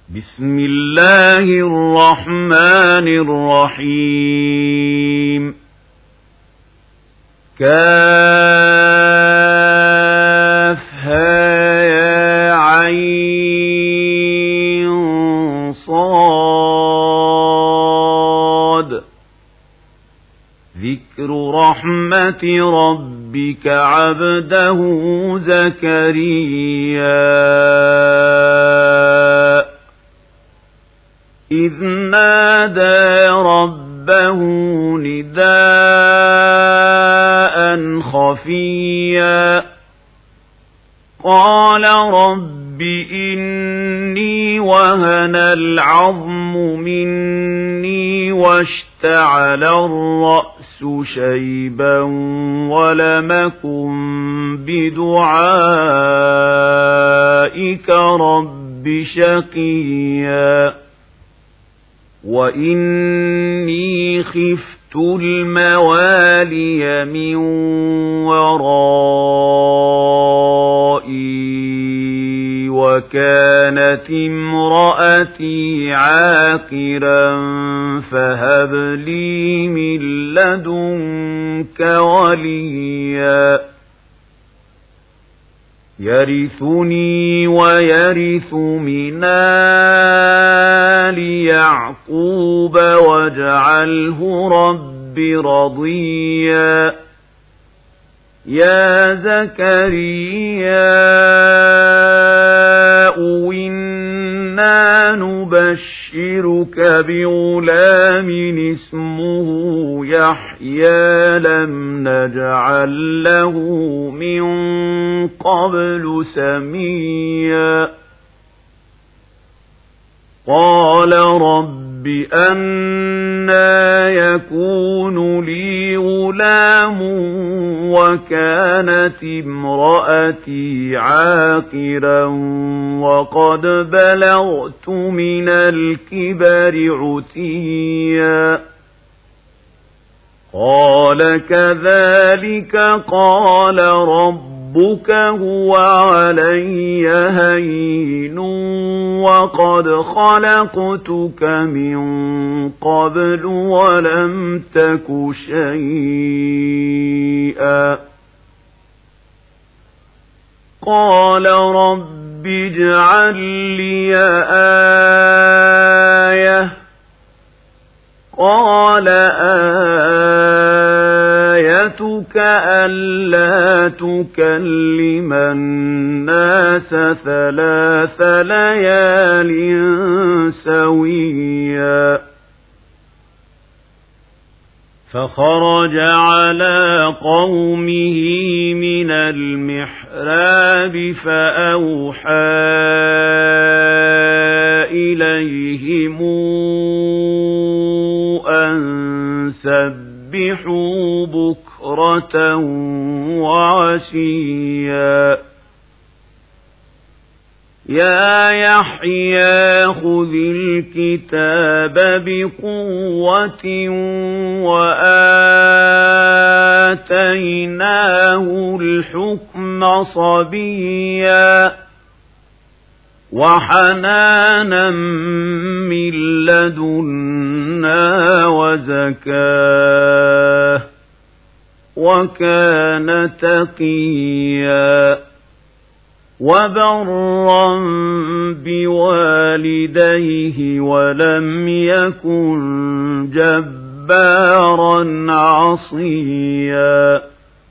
بسم الله الرحمن الرحيم كافها يا عين صاد ذكر رحمة ربك عبده زكريا إذ نادى ربه نداء خفيا قال رب إني وهن العظم مني واشتعل الرأس شيبا ولم أكن بدعائك رب شقيا وإني خفت الموالي من ورائي وكانت امرأتي عاقرا فهب لي من لدنك وليا يرثني ويرث من آل يعقوب واجعله رب رضيا يا زكريا إنا نبشرك بغلام اسمه يحيى لم نجعل له من قبل سميا قال رب أنى يكون لي غلام وكانت امرأتي عاقرا وقد بلغت من الكبر عتيا قال كذلك قال ربك هو علي هين وقد خلقتك من قبل ولم تك شيئا قال رب اجعل لي آية قال آيتك ألا تكلم الناس 3 ليال سويا فخرج على قومه من المحراب فأوحى إليهم أن سبحوا بكرة وعشيا يا يحيى خذ الكتاب بقوة وآتيناه الحكم صبيا وحنانا من لدنا وزكاه وكان تقيا وبرا بوالديه ولم يكن جبارا عصيا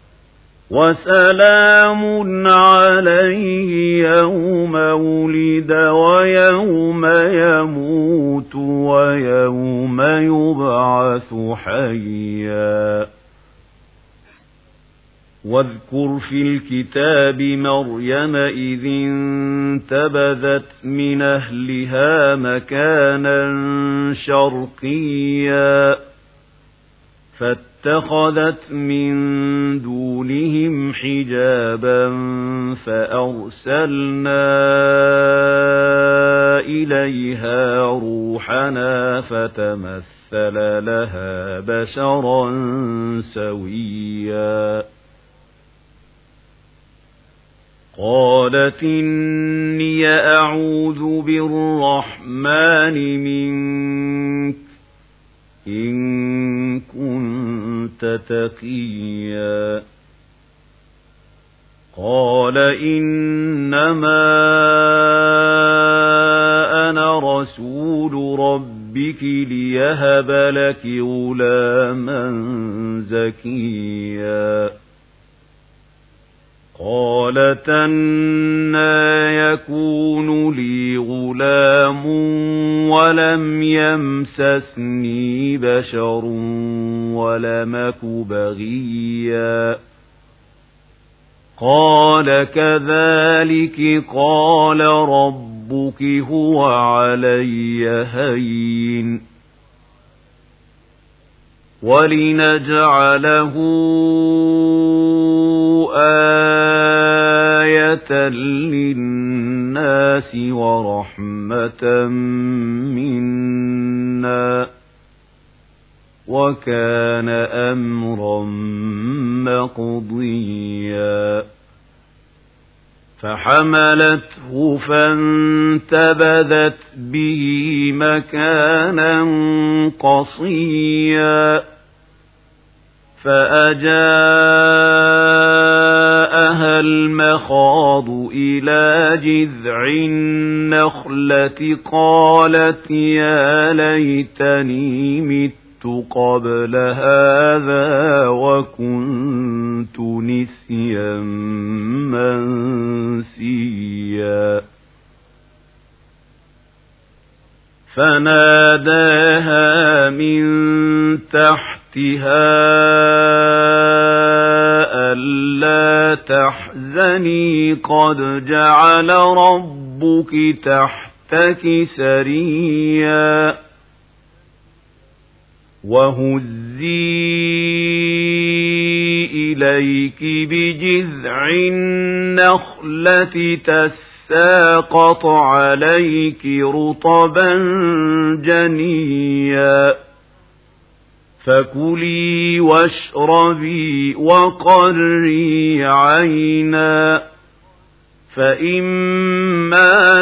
وسلام عليه يوم ولد ويوم يموت ويوم يبعث حيا واذكر في الكتاب مريم إذ انتبذت من أهلها مكانا شرقيا فاتخذت من دونهم حجابا فأرسلنا إليها روحنا فتمثل لها بشرا سويا قالت إني أعوذ بالرحمن منك إن كنت تقيا قال إنما أنا رسول ربك ليهب لك غلاما زكيا قالت أنى يكون لي غلام ولم يمسسني بشر ولم أك بغيا قال كذلك قال ربك هو علي هين ولنجعله آية للناس ورحمة منا وكان أمرا مقضيا فحملته فانتبذت به مكانا قصيا فأجاءها المخاض إلى جذع النخلة قالت يا ليتني مت قبل هذا وكنت نسيا منسيا فناداها من تحتها ألا تحزني قد جعل ربك تحتك سريا وهزي إليك بجذع النخلة تساقط عليك رطبا جنيا فكلي واشربي وقري عينا فإما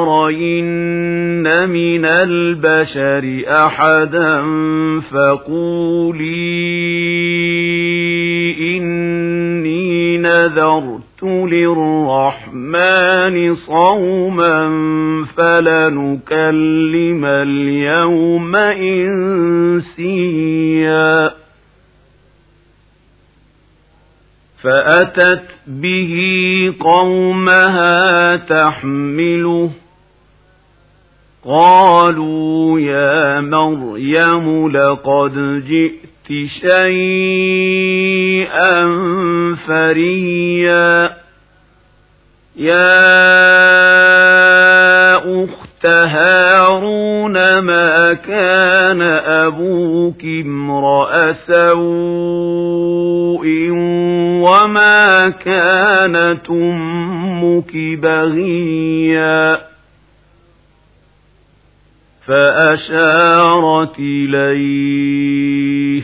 ترين من البشر أحدا فقولي إني نذرت للرحمن صوما فلنكلم اليوم إنسيا فأتت به قومها تحمله قالوا يا مريم لقد جئت شيئا فريا يا أخت هارون ما كان أبوك امرأ سوء وما كانت أمك بغيا فأشارت إليه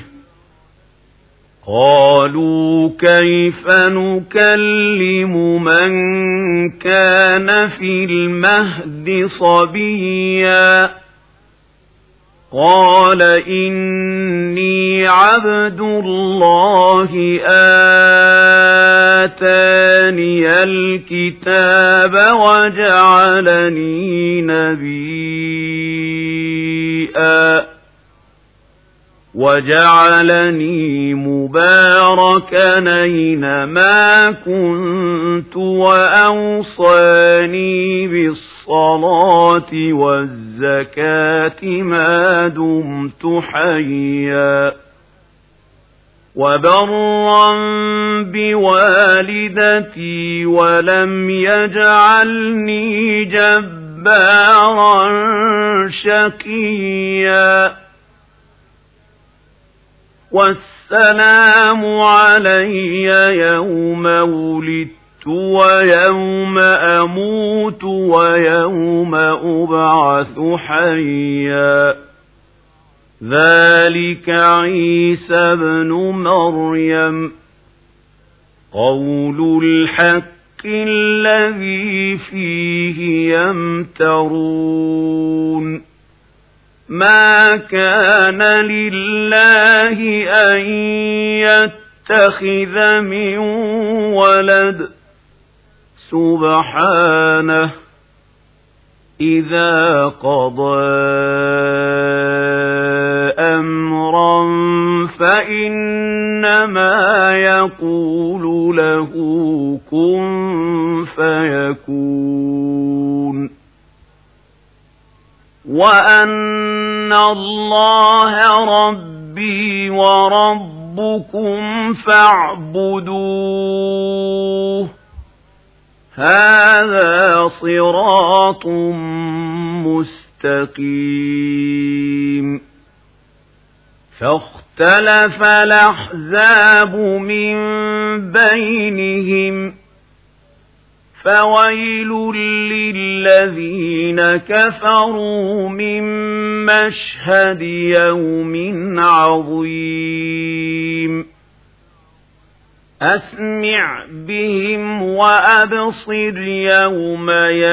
قالوا كيف نكلم من كان في المهد صبيا قال إني عبد الله آتاني الكتاب وجعلني نبيا وجعلني مباركا أينما كنت وأوصاني بالصلاة والزكاة ما دمت حيا وبرا بوالدتي ولم يجعلني جبارا شقيا والسلام علي يوم ولدت ويوم أموت ويوم أبعث حيا ذلك عيسى ابن مريم قول الحق الذي فيه يمترون ما كان لله أن يتخذ من ولد سبحانه إذا قضى أمرا فإنما يقول له كن فيكون وأن الله ربي وربكم فاعبدوه هذا صراط مستقيم فاختلف الأحزاب من بينهم فويل للذين كفروا من مشهد يوم عظيم أسمع بهم وأبصر يوم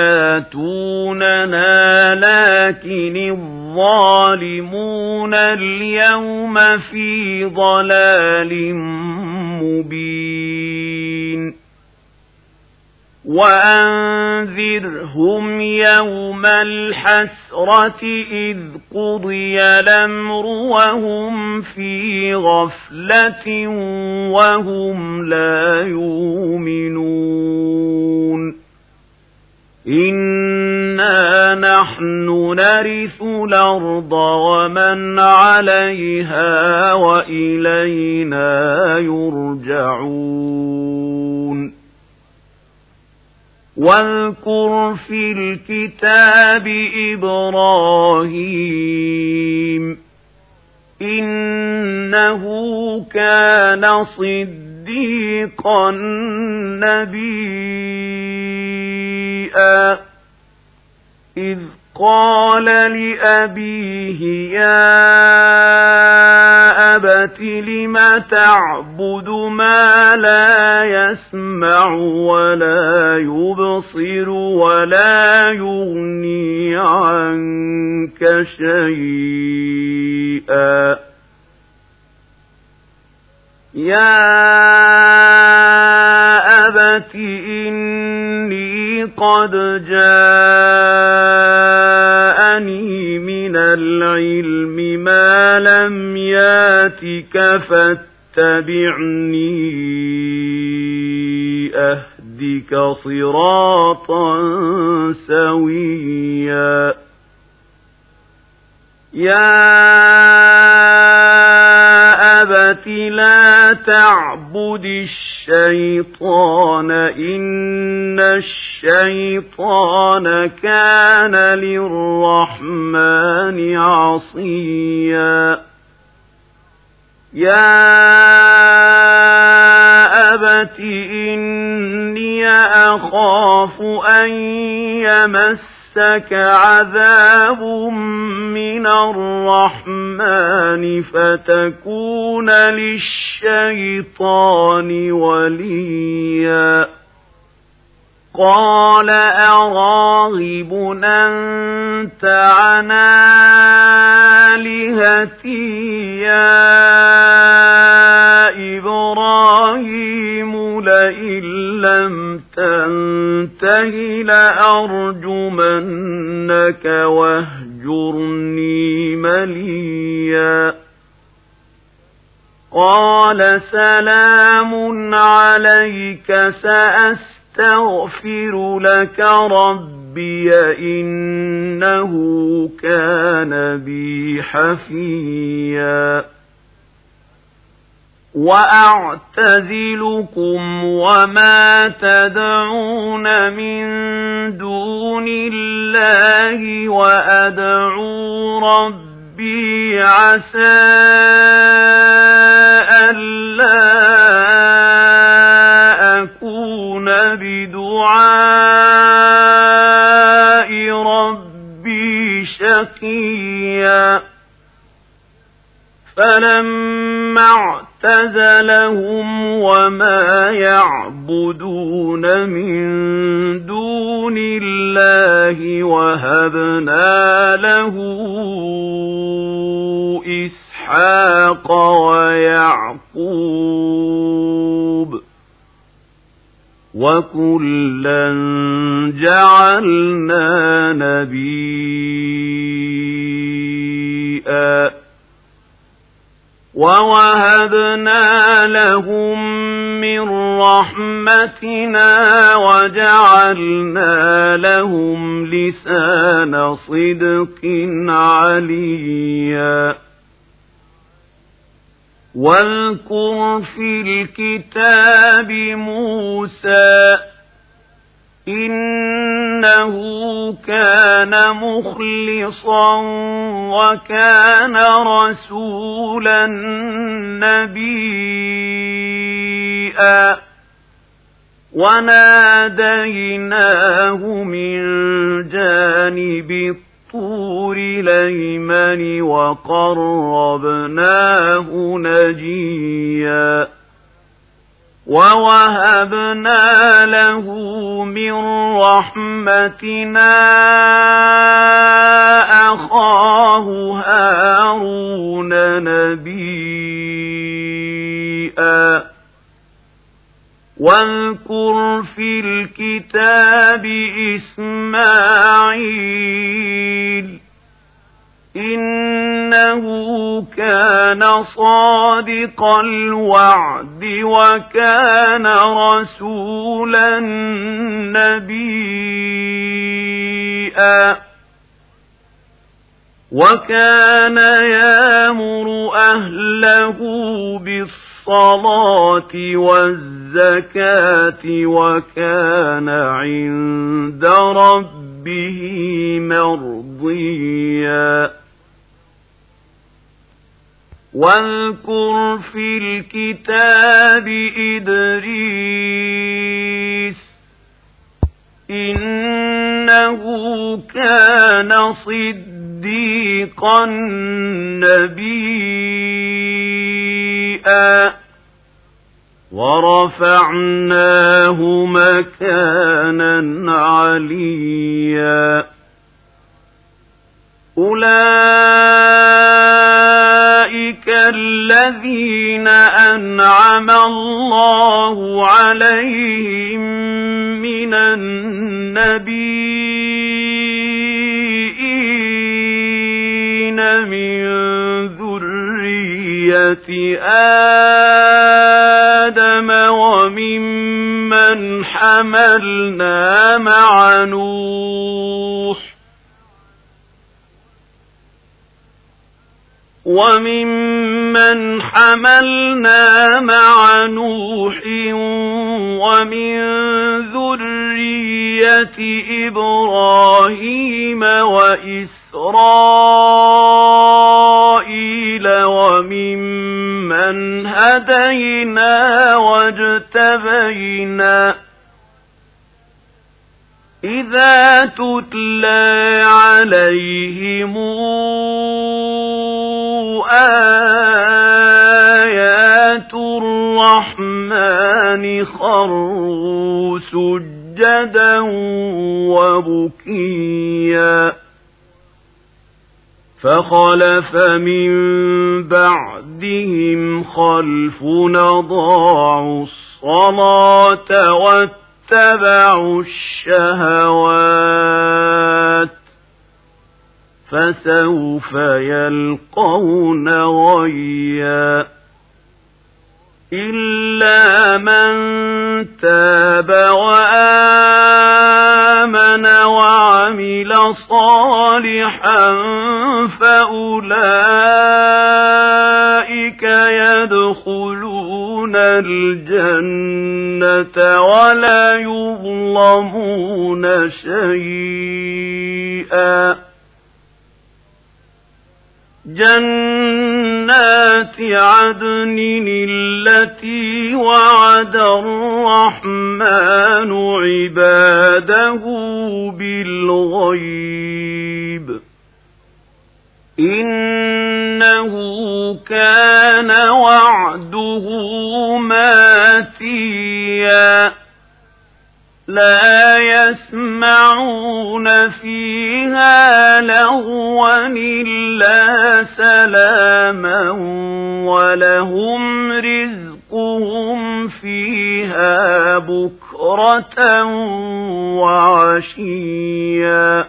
ياتوننا لكن الظالمون اليوم في ضلال مبين وأنذرهم يوم الحسرة إذ قضي الأمر وهم في غفلة وهم لا يؤمنون إنا نحن نرث الأرض ومن عليها وإلينا يرجعون واذكر في الكتاب إبراهيم إنه كان صديقا نبيا إذ قال لأبيه يا أبت لم تعبد ما لا يسمع ولا يبصر ولا يغني عنك شيئا يا أبت إني قد جاءني من العلم ما لم ياتك فاتبعني أهدك صراطا سويا يا أبت لا تعبد الشيطان إن الشيطان كان للرحمن عصيا يا أبت إني أخاف أن يمسك عذاب من الرحمن فتكون للشيطان وليا قال أراغب أنت عن آلهتي يا إبراهيم لئن لم تنته لأرجمنك واهجرني مليا قال سلام عليك سأستغفر لك ربي إنه كان بي حفيا وأعتزلكم وما تدعون من دون الله وأدعو ربي عسى ألا أكون بدعاء ربي شقيا فلما واعتزلهم وما يعبدون من دون الله وهبنا له إسحاق ويعقوب وكلا جعلنا نبيا ووهبنا لهم من رحمتنا وجعلنا لهم لسان صدق عليا واذكر في الكتاب موسى إنه كان مخلصا وكان رسولا نبيا وناديناه من جانب الطور الأيمن وقربناه نجيا ووهبنا له من رحمتنا أخاه هارون نبيا واذكر في الكتاب إسماعيل إنه كان صادق الوعد وكان رسولا نبيا وكان يأمر أهله بالصلاة والزكاة وكان عند ربه مرضيا واذكر في الكتاب إدريس إنه كان صديقا نبيا ورفعناه مكانا عليا أولئك الذين أنعم الله عليهم من النبيين من ذرية آدم وممن حملنا مع نوح ومن ذرية إبراهيم وإسرائيل وممن هدينا واجتبينا إذا تتلى عليهم آيات الرحمن خروا سجدا وبكيا فخلف من بعدهم خلف أضاعوا الصلاة واتبعوا الشهوات فسوف يلقون غيا إلا من تاب وآمن وعمل صالحا فأولئك يدخلون الجنة ولا يظلمون شيئا جنات عدن التي وعد الرحمن عباده بالغيب إنه كان وعدا وعده ماتيا لا يسمعون فيها لغوا إلا سلاما ولهم رزقهم فيها بكرة وعشيا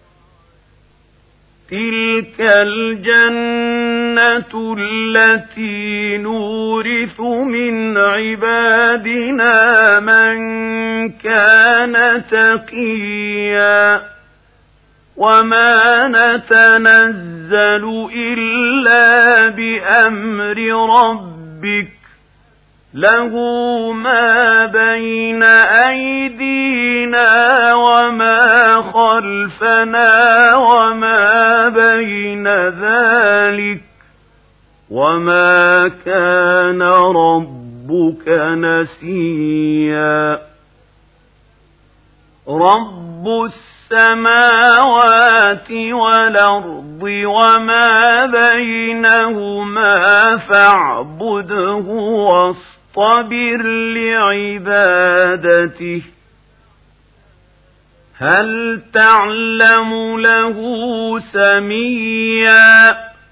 تلك الجنة التي نورث من عبادنا من كان تقيا وما نتنزل إلا بأمر ربك له ما بين أيدينا وما خلفنا وما بين ذلك وما كان ربك نسيا رب السماوات والأرض وما بينهما فاعبده واصطبر لعبادته هل تعلم له سميا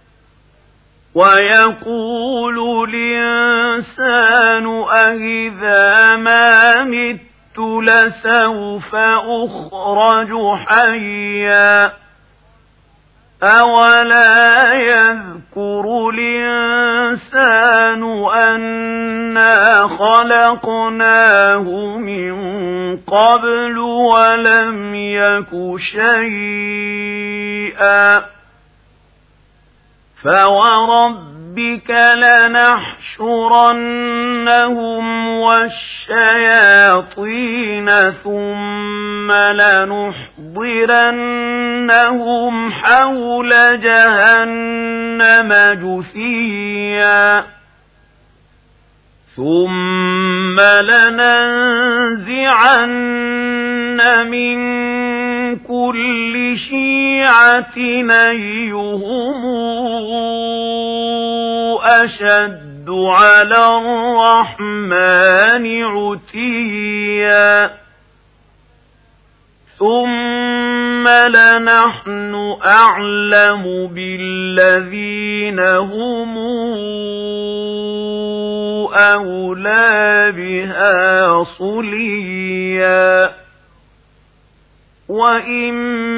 ويقول الإنسان أإذا ما مت لسوف أخرج حيا أولا يذكر الإنسان أنا خلقناه من قبل ولم يك شيئا فوربك لنحشرنهم والشياطين ثم لنحضرنهم حول جهنم جثيا ثم لننزعن من كل شيعة أيهم أشد على الرحمن عتيا ثم لنحن أعلم بالذين هم أولى بها صليا وإن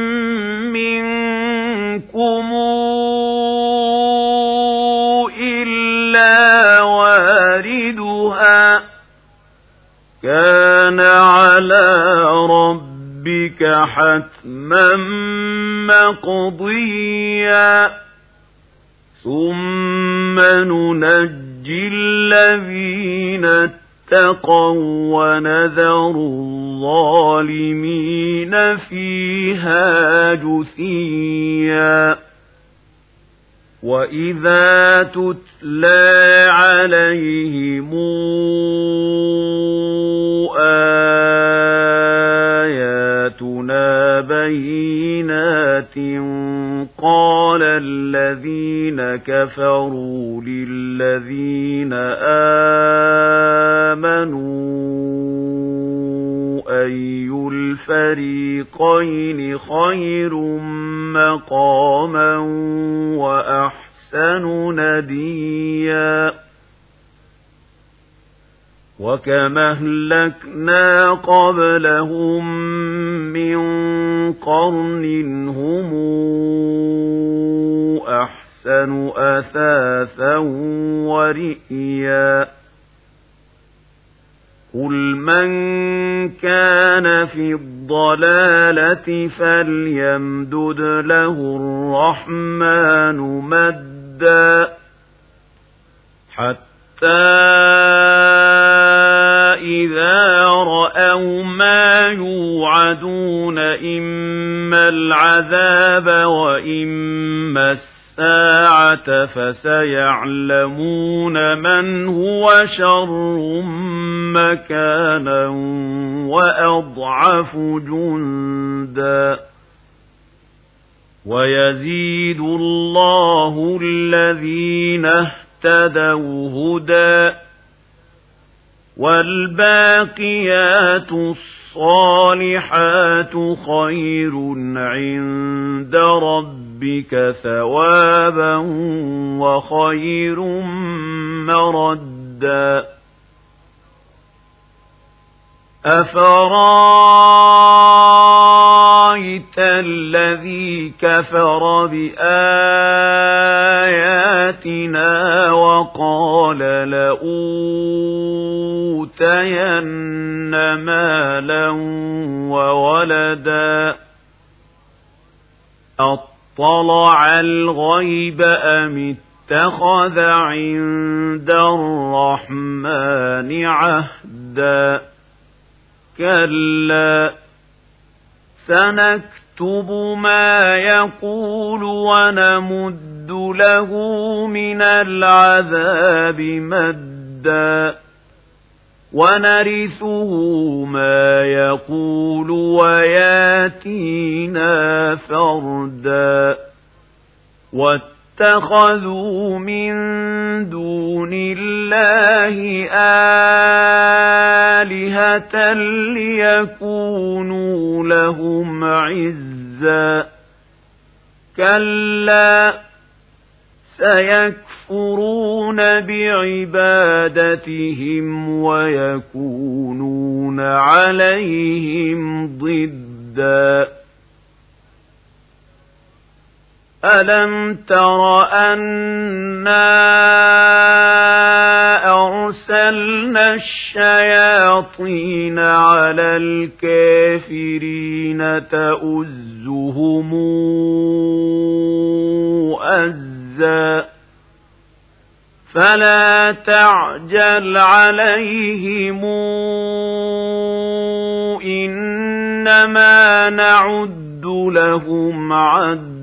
منكم إلا واردها كان على ربك حتما مقضيا ثم ننجي الذين اتقوا ونذر الظالمين فيها جثيا وإذا تتلى عليهم آياتنا بينات قال الذين كفروا للذين آمنوا أي الفريقين خير مقاما وأحسن نديا وكما أهلكنا قبلهم من قرن هم أحسن أثاثا ورئيا قل من كان في الضلالة فليمدد له الرحمن مدا حتى إذا رأوا ما يوعدون إما العذاب وإما الساعة فسيعلمون من هو شر مكانا وأضعف جندا ويزيد الله الذين اهْتَدَوْا هُدًى وَالْبَاقِيَاتُ الصَّالِحَاتُ خَيْرٌ عِندَ رَبِّكَ ثَوَابًا وَخَيْرٌ مَّرَدًّا أَفَرَأَيْتَ الَّذِي كَفَرَ بِآيَاتِنَا وَقَالَ لَأُوتَيَنَّ مَالًا وَوَلَدًا أَطَّلَعَ الْغَيْبَ أَمِ اتَّخَذَ عِندَ الرَّحْمَنِ عَهْدًا كَلَّا سَنَكْتُبُ مَا يَقُولُ وَنَمُدُّ لَهُ مِنَ الْعَذَابِ مَدًّا وَنَرِثُهُ مَا يَقُولُ وَيَأْتِينَا فَرْدًا وَاتَّخَذُوا مِن دُونِ اللَّهِ آلِهَةً لِيَكُونُوا لَهُمْ عِزًّا كَلَّا سَيَكْفُرُونَ بِعِبَادَتِهِمْ وَيَكُونُونَ عَلَيْهِمْ ضِدًّا أَلَمْ تَرَ أَنَّا أَرْسَلْنَا الشَّيَاطِينَ عَلَى الْكَافِرِينَ تَؤُزُّهُمْ أَزًّا فَلَا تَعْجَلْ عَلَيْهِمْ إِنَّمَا نَعُدُّ لَهُمْ عَدًّا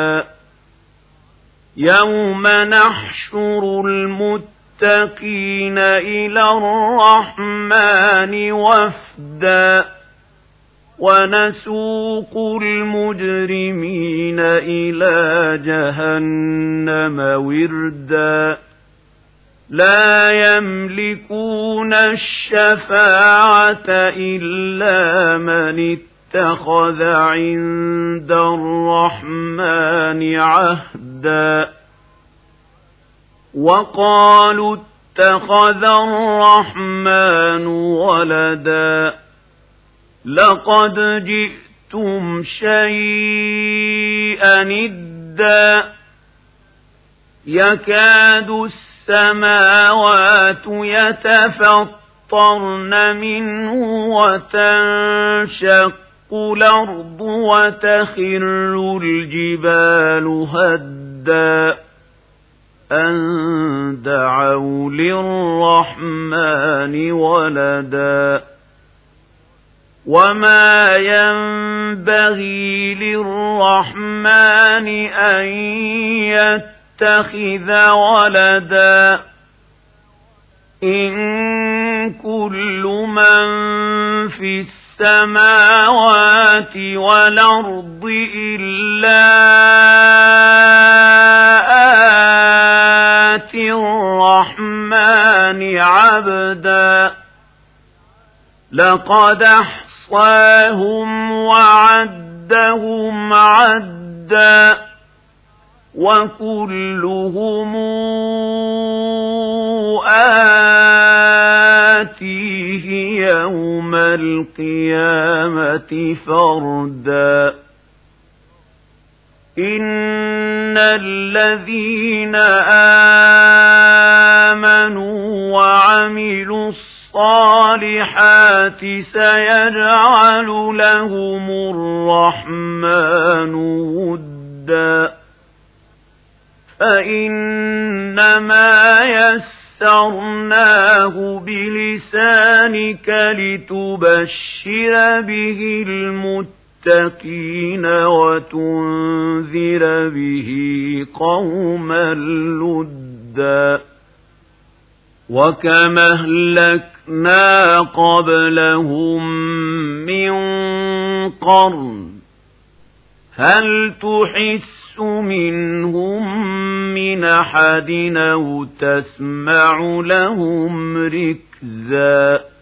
يَوْمَ نَحْشُرُ الْمُتَّقِينَ إِلَى الرَّحْمَنِ وَفْدًا وَنَسُوقُ الْمُجْرِمِينَ إِلَى جَهَنَّمَ وِرْدًا لَا يَمْلِكُونَ الشَّفَاعَةَ إِلَّا مَنِ اتَّخَذَ عِندَ الرَّحْمَنِ عَهْدًا وَقَالُوا اتَّخَذَ الرَّحْمَنُ وَلَدًا لَقَدْ جِئْتُمْ شَيْئًا إِدًّا يَكَادُ السَّمَاوَاتُ يَتَفَطَّرْنَ مِنْهُ وَتَنشَقُّ الْأَرْضُ وَتَخِرُّ الْجِبَالُ هَدًّا أَن دَعَوْا لِلرَّحْمَنِ وَلَدًا وَمَا يَنبَغِي لِلرَّحْمَنِ أَن يَتَّخِذَ وَلَدًا إِن كُلُّ مَن فِي السَّمَاوَاتِ وَالْأَرْضِ إِلَّا آتِي الرَّحْمَنِ عَبْدًا لَقَدْ أَحْصَاهُمْ وَعَدَّهُمْ عَدًّا وَكُلُّهُمْ آتِيهِ يَوْمَ الْقِيَامَةِ فَرْدًا إِنَّ الَّذِينَ آمَنُوا وَعَمِلُوا الصَّالِحَاتِ سَيَجْعَلُ لَهُمُ الرَّحْمَنُ وُدًّا فَإِنَّمَا يَسَّرْنَاهُ بِلِسَانِكَ لِتُبَشِّرَ بِهِ الْمُتَّقِينَ وَتُنذِرَ بِهِ قَوْمًا لُدًّا وَكَمْ أَهْلَكْنَا قَبْلَهُم مِّن قَرْنٍ هل تحس منهم من أحد أو تسمع لهم ركزا